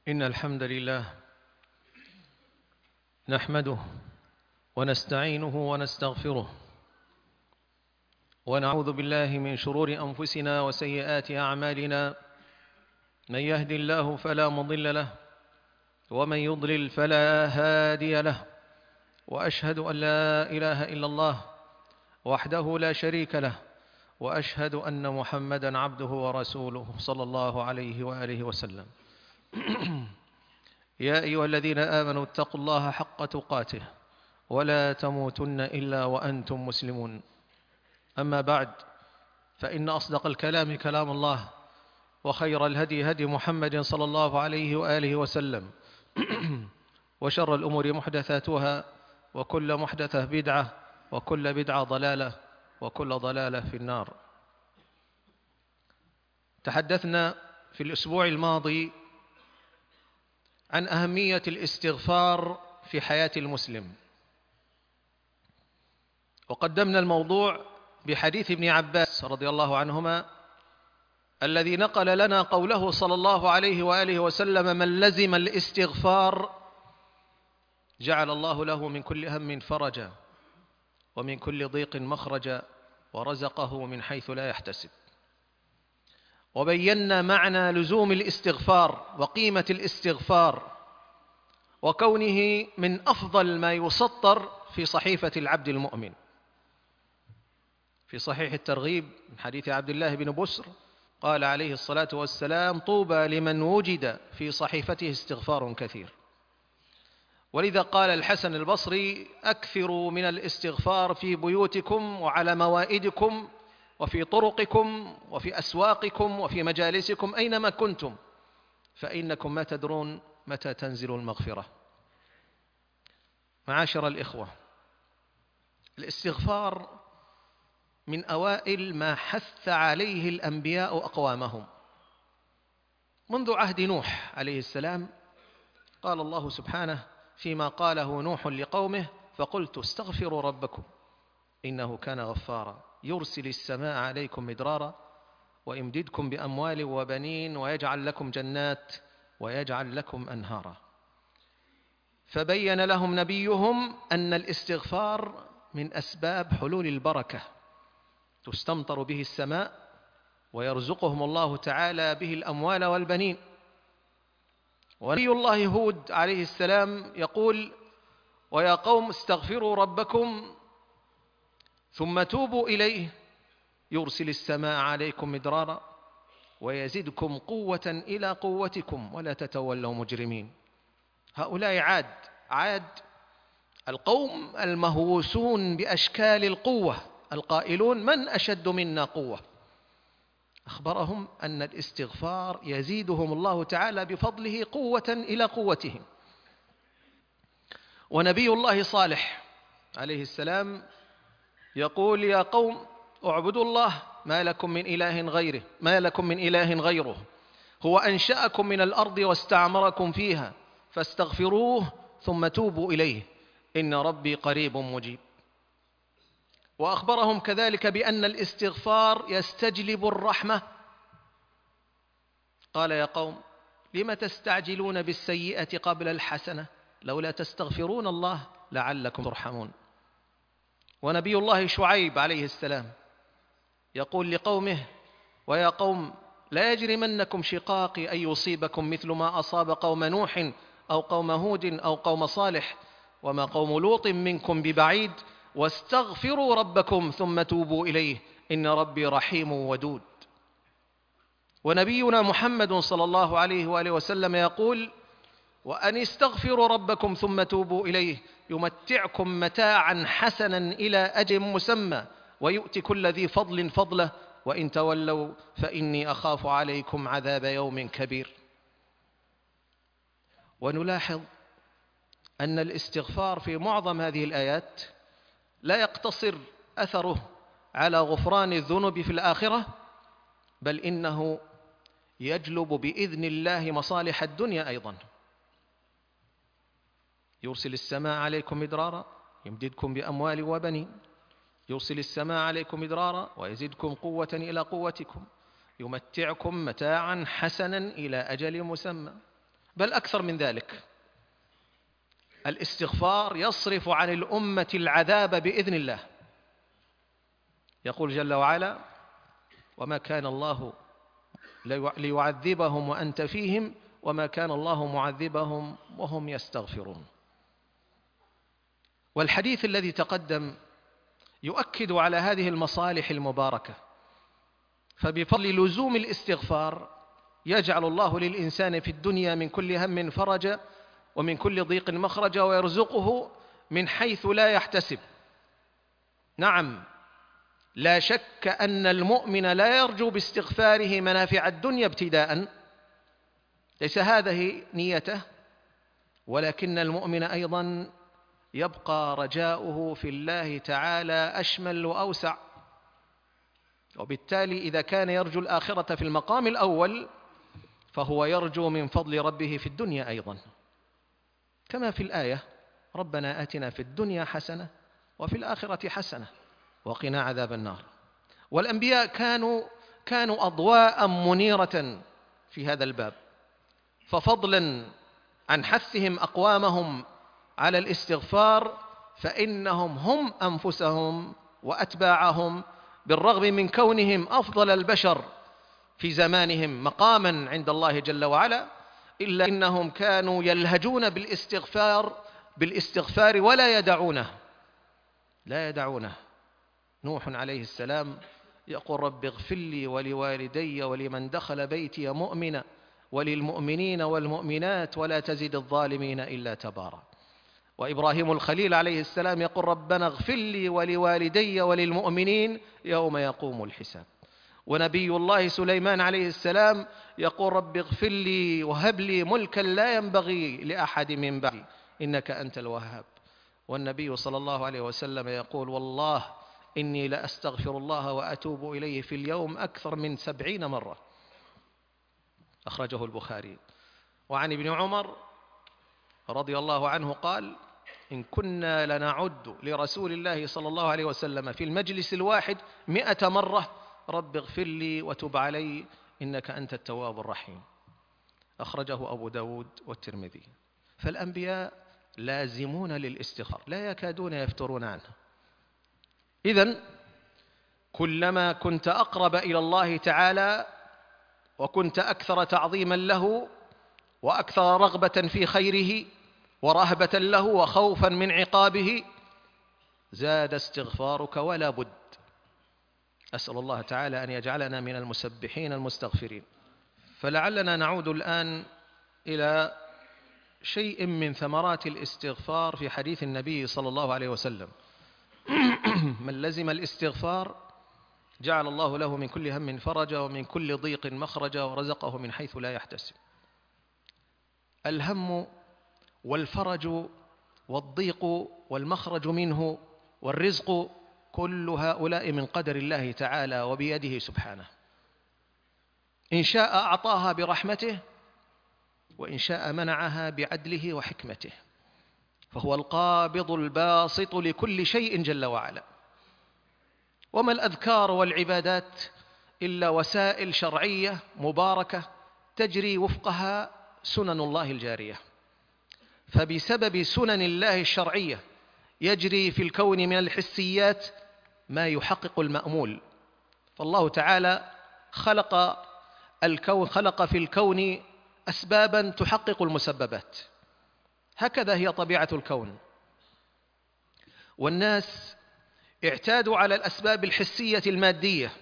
إن الحمد لله نحمده ونستعينه ونستغفره ونعوذ بالله من شرور أنفسنا وسيئات أعمالنا. من يهد الله فلا مضل له ومن يضلل فلا هادي له، وأشهد أن لا إله إلا الله وحده لا شريك له، وأشهد أن محمدًا عبده ورسوله صلى الله عليه وآله وسلم. يا أيها الذين آمنوا اتقوا الله حق تقاته ولا تموتن إلا وأنتم مسلمون. أما بعد، فإن أصدق الكلام كلام الله، وخير الهدي هدي محمد صلى الله عليه وآله وسلم، وشر الأمور محدثاتها، وكل محدثة بدعة، وكل بدعة ضلالة، وكل ضلالة في النار. تحدثنا في الأسبوع الماضي عن أهمية الاستغفار في حياة المسلم، وقدمنا الموضوع بحديث ابن عباس رضي الله عنهما الذي نقل لنا قوله صلى الله عليه وآله وسلم: من لزم الاستغفار جعل الله له من كل هم فرجا ومن كل ضيق مخرجا ورزقه من حيث لا يحتسب. وبينا معنى لزوم الاستغفار وقيمة الاستغفار، وكونه من أفضل ما يسطر في صحيفة العبد المؤمن. في صحيح الترغيب من حديث عبد الله بن بسر قال عليه الصلاة والسلام: طوبى لمن وجد في صحيفته استغفار كثير. ولذا قال الحسن البصري: أكثروا من الاستغفار في بيوتكم وعلى موائدكم وفي طرقكم وفي أسواقكم وفي مجالسكم أينما كنتم، فإنكم ما تدرون متى تنزل المغفرة. معاشر الإخوة، الاستغفار من أوائل ما حث عليه الأنبياء أقوامهم. منذ عهد نوح عليه السلام قال الله سبحانه فيما قاله نوح لقومه: فقلت استغفروا ربكم إنه كان غفارا يرسل السماء عليكم مدرارا ويمددكم بأموال وبنين ويجعل لكم جنات ويجعل لكم أنهارا. فبين لهم نبيهم أن الاستغفار من أسباب حلول البركة، تستمطر به السماء ويرزقهم الله تعالى به الأموال والبنين. ونبي الله هود عليه السلام يقول: ويا قوم استغفروا ربكم ثم توبوا إليه يرسل السماء عليكم مدرارا ويزدكم قوة إلى قوتكم ولا تتولوا مجرمين. هؤلاء عاد القوم المهووسون بأشكال القوة، القائلون: من أشد منا قوة. أخبرهم أن الاستغفار يزيدهم الله تعالى بفضله قوة إلى قوتهم. ونبي الله صالح عليه السلام يقول: يا قوم اعبدوا الله ما لكم من إله غيره هو أنشأكم من الأرض واستعمركم فيها فاستغفروه ثم توبوا إليه إن ربي قريب مجيب. وأخبرهم كذلك بأن الاستغفار يستجلب الرحمة. قال: يا قوم لم تستعجلون بالسيئة قبل الحسنة لولا تستغفرون الله لعلكم ترحمون. ونبي الله شعيب عليه السلام يقول لقومه: ويا قوم لا يجرمنكم شقاقي أن يصيبكم مثل ما أصاب قوم نوح أو قوم هود أو قوم صالح وما قوم لوط منكم ببعيد واستغفروا ربكم ثم توبوا إليه إن ربي رحيم ودود. ونبينا محمد صلى الله عليه وآله وسلم يقول: وأن استغفروا ربكم ثم توبوا إليه يمتعكم متاعا حسنا إلى أجل مسمى ويؤتي كل ذي فضل فضله وإن تولوا فإني أخاف عليكم عذاب يوم كبير. ونلاحظ أن الاستغفار في معظم هذه الآيات لا يقتصر أثره على غفران الذنوب في الآخرة، بل إنه يجلب بإذن الله مصالح الدنيا أيضا. يرسل السماء عليكم مدرارا يمددكم بأموال وبنين، يرسل السماء عليكم مدرارا ويزدكم قوة إلى قوتكم، يمتعكم متاعا حسنا إلى أجل مسمى. بل أكثر من ذلك، الاستغفار يصرف عن الأمة العذاب بإذن الله. يقول جل وعلا: وما كان الله ليعذبهم وأنت فيهم وما كان الله معذبهم وهم يستغفرون. والحديث الذي تقدم يؤكد على هذه المصالح المباركة، فبفضل لزوم الاستغفار يجعل الله للإنسان في الدنيا من كل هم فرجا ومن كل ضيق مخرجا ويرزقه من حيث لا يحتسب. نعم، لا شك أن المؤمن لا يرجو باستغفاره منافع الدنيا ابتداء، ليس هذه نيته، ولكن المؤمن أيضا يبقى رجاؤه في الله تعالى أشمل وأوسع، وبالتالي إذا كان يرجو الآخرة في المقام الأول فهو يرجو من فضل ربه في الدنيا أيضا، كما في الآية: ربنا آتنا في الدنيا حسنة وفي الآخرة حسنة وقنا عذاب النار. والأنبياء كانوا أضواء منيرة في هذا الباب، ففضلا عن حثهم أقوامهم على الاستغفار فإنهم هم أنفسهم وأتباعهم بالرغم من كونهم أفضل البشر في زمانهم مقاما عند الله جل وعلا، إلا إنهم كانوا يلهجون بالاستغفار ولا يدعونه. نوح عليه السلام يقول: رب اغفر لي ولوالدي ولمن دخل بيتي مؤمنا وللمؤمنين والمؤمنات ولا تزد الظالمين إلا تبارا. وإبراهيم الخليل عليه السلام يقول: ربنا اغفر لي ولوالدي وللمؤمنين يوم يقوم الحساب. ونبي الله سليمان عليه السلام يقول: رب اغفر لي وهب لي ملكا لا ينبغي لأحد من بعدي إنك أنت الوهاب. والنبي صلى الله عليه وسلم يقول: والله إني لأستغفر الله وأتوب إليه في اليوم أكثر من 70 مرة. أخرجه البخاري. وعن ابن عمر رضي الله عنه قال: إن كنا لنعد لرسول الله صلى الله عليه وسلم في المجلس الواحد 100 مرة رب اغفر لي وتب علي إنك أنت التواب الرحيم. أخرجه أبو داود والترمذي. فالأنبياء لازمون للاستغفار لا يكادون يفترون عنه. إذن كلما كنت أقرب إلى الله تعالى وكنت أكثر تعظيما له وأكثر رغبة في خيره ورهبة له وخوفا من عقابه زاد استغفارك ولا بد. أسأل الله تعالى أن يجعلنا من المسبحين المستغفرين. فلعلنا نعود الآن إلى شيء من ثمرات الاستغفار في حديث النبي صلى الله عليه وسلم: من لزم الاستغفار جعل الله له من كل هم فرجا ومن كل ضيق مخرجا ورزقه من حيث لا يحتسب. الهم والفرج والضيق والمخرج منه والرزق كل هؤلاء من قدر الله تعالى وبيده سبحانه، إن شاء أعطاها برحمته وإن شاء منعها بعدله وحكمته، فهو القابض الباسط لكل شيء جل وعلا. وما الأذكار والعبادات إلا وسائل شرعية مباركة تجري وفقها سنن الله الجارية، فبسبب سنن الله الشرعية يجري في الكون من الحسيات ما يحقق المأمول. فالله تعالى خلق الكون، خلق في الكون أسبابا تحقق المسببات، هكذا هي طبيعة الكون. والناس اعتادوا على الأسباب الحسية المادية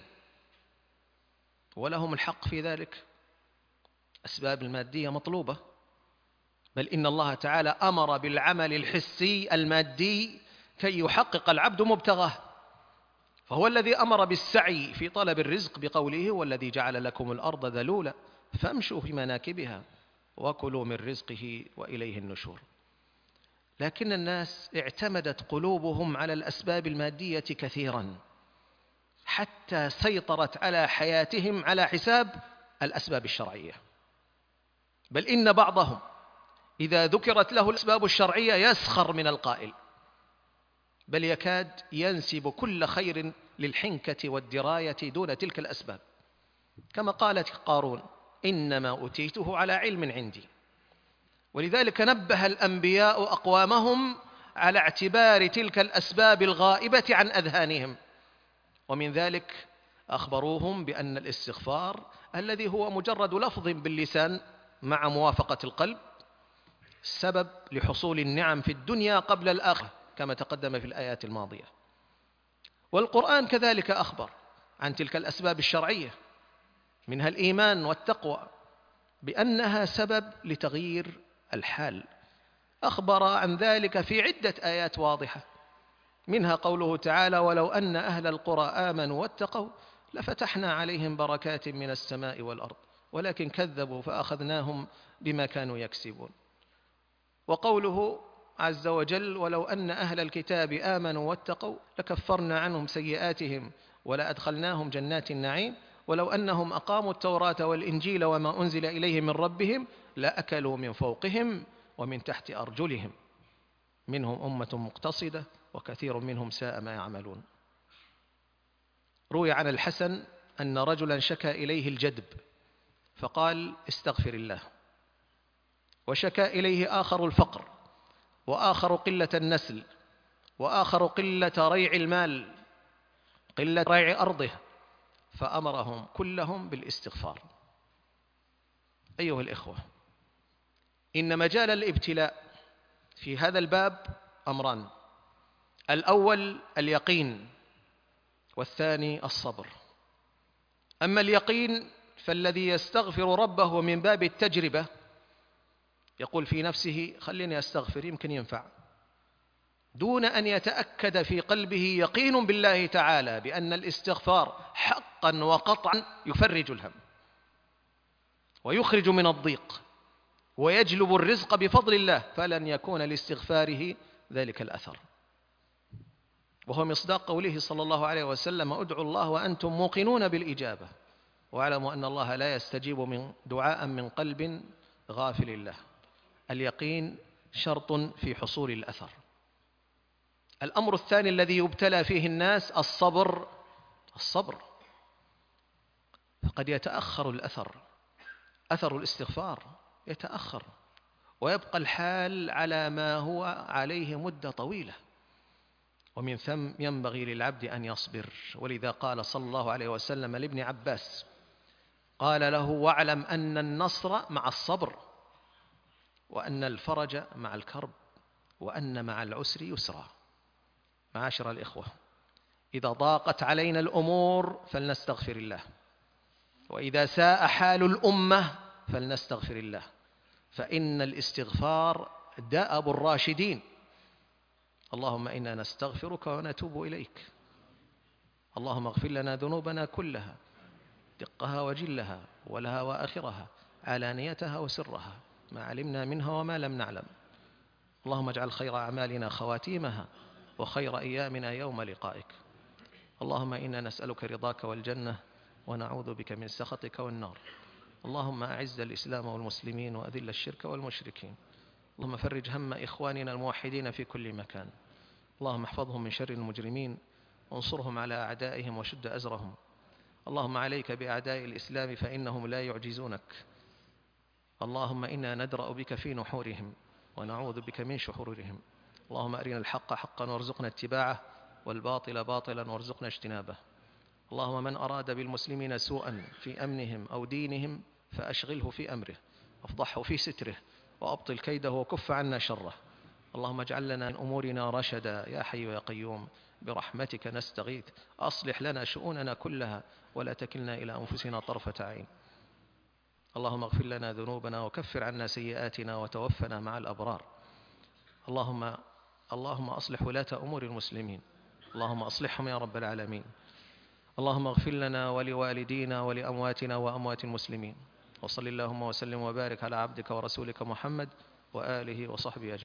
ولهم الحق في ذلك، أسباب المادية مطلوبة، بل إن الله تعالى أمر بالعمل الحسي المادي كي يحقق العبد مبتغاه، فهو الذي أمر بالسعي في طلب الرزق بقوله: والذي جعل لكم الأرض ذلولا فامشوا في مناكبها وكلوا من رزقه وإليه النشور. لكن الناس اعتمدت قلوبهم على الأسباب المادية كثيرا حتى سيطرت على حياتهم على حساب الأسباب الشرعية، بل إن بعضهم إذا ذكرت له الأسباب الشرعية يسخر من القائل، بل يكاد ينسب كل خير للحنكة والدراية دون تلك الأسباب، كما قالت قارون: إنما أوتيته على علم عندي. ولذلك نبه الأنبياء أقوامهم على اعتبار تلك الأسباب الغائبة عن أذهانهم، ومن ذلك أخبروهم بأن الاستغفار الذي هو مجرد لفظ باللسان مع موافقة القلب سبب لحصول النعم في الدنيا قبل الآخرة كما تقدم في الآيات الماضية. والقرآن كذلك أخبر عن تلك الأسباب الشرعية منها الإيمان والتقوى بأنها سبب لتغيير الحال، أخبر عن ذلك في عدة آيات واضحة، منها قوله تعالى: ولو أن أهل القرى آمنوا واتقوا لفتحنا عليهم بركات من السماء والأرض ولكن كذبوا فأخذناهم بما كانوا يكسبون. وقوله عز وجل: ولو أن أهل الكتاب آمنوا واتقوا لكفرنا عنهم سيئاتهم ولأدخلناهم جنات النعيم ولو أنهم أقاموا التوراة والإنجيل وما أنزل إليهم من ربهم لأكلوا من فوقهم ومن تحت أرجلهم منهم أمة مقتصدة وكثير منهم ساء ما يعملون. روي عن الحسن أن رجلا شكى إليه الجدب فقال: استغفر الله. وشكى إليه آخر الفقر، وآخر قلة النسل، وآخر قلة ريع المال، قلة ريع أرضه، فأمرهم كلهم بالاستغفار. أيها الإخوة، إن مجال الابتلاء في هذا الباب أمران: الأول اليقين، والثاني الصبر. أما اليقين فالذي يستغفر ربه من باب التجربة يقول في نفسه: خليني أستغفر يمكن ينفع، دون أن يتأكد في قلبه يقين بالله تعالى بأن الاستغفار حقا وقطعا يفرج الهم ويخرج من الضيق ويجلب الرزق بفضل الله، فلن يكون لاستغفاره ذلك الأثر. وهو مصداق قوله صلى الله عليه وسلم: ادعوا الله وأنتم موقنون بالإجابة واعلموا أن الله لا يستجيب من دعاء من قلب غافل الله. اليقين شرط في حصول الأثر. الأمر الثاني الذي يبتلى فيه الناس الصبر. فقد يتأخر الأثر، أثر الاستغفار يتأخر ويبقى الحال على ما هو عليه مدة طويلة، ومن ثم ينبغي للعبد أن يصبر. ولذا قال صلى الله عليه وسلم لابن عباس، قال له: واعلم أن النصر مع الصبر، وأن الفرج مع الكرب، وأن مع العسر يسرا. معاشر الإخوة، إذا ضاقت علينا الأمور فلنستغفر الله، وإذا ساء حال الأمة فلنستغفر الله، فإن الاستغفار دأب الراشدين. اللهم إنا نستغفرك ونتوب إليك، اللهم اغفر لنا ذنوبنا كلها دقها وجلها ولها وآخرها علانيتها وسرها ما علمنا منها وما لم نعلم. اللهم اجعل خير أعمالنا خواتيمها وخير أيامنا يوم لقائك. اللهم إنا نسألك رضاك والجنة ونعوذ بك من سخطك والنار. اللهم أعز الإسلام والمسلمين وأذل الشرك والمشركين. اللهم فرج هم إخواننا الموحدين في كل مكان. اللهم احفظهم من شر المجرمين وانصرهم على أعدائهم وشد أزرهم. اللهم عليك بأعداء الإسلام فإنهم لا يعجزونك. اللهم إنا ندرأ بك في نحورهم ونعوذ بك من شحورهم. اللهم أرنا الحق حقا وارزقنا اتباعه والباطل باطلا وارزقنا اجتنابه. اللهم من أراد بالمسلمين سوءا في أمنهم أو دينهم فأشغله في أمره وافضحه في ستره وأبطل كيده وكف عنا شره. اللهم اجعل لنا من أمورنا رشدا يا حي يا قيوم برحمتك نستغيث. أصلح لنا شؤوننا كلها ولا تكلنا إلى أنفسنا طرفة عين. اللهم اغفر لنا ذنوبنا وكفر عنا سيئاتنا وتوفنا مع الأبرار. اللهم أصلح ولاة أمور المسلمين، اللهم أصلحهم يا رب العالمين. اللهم اغفر لنا ولوالدينا ولأمواتنا وأموات المسلمين. وصل اللهم وسلم وبارك على عبدك ورسولك محمد وآله وصحبه أجمعين.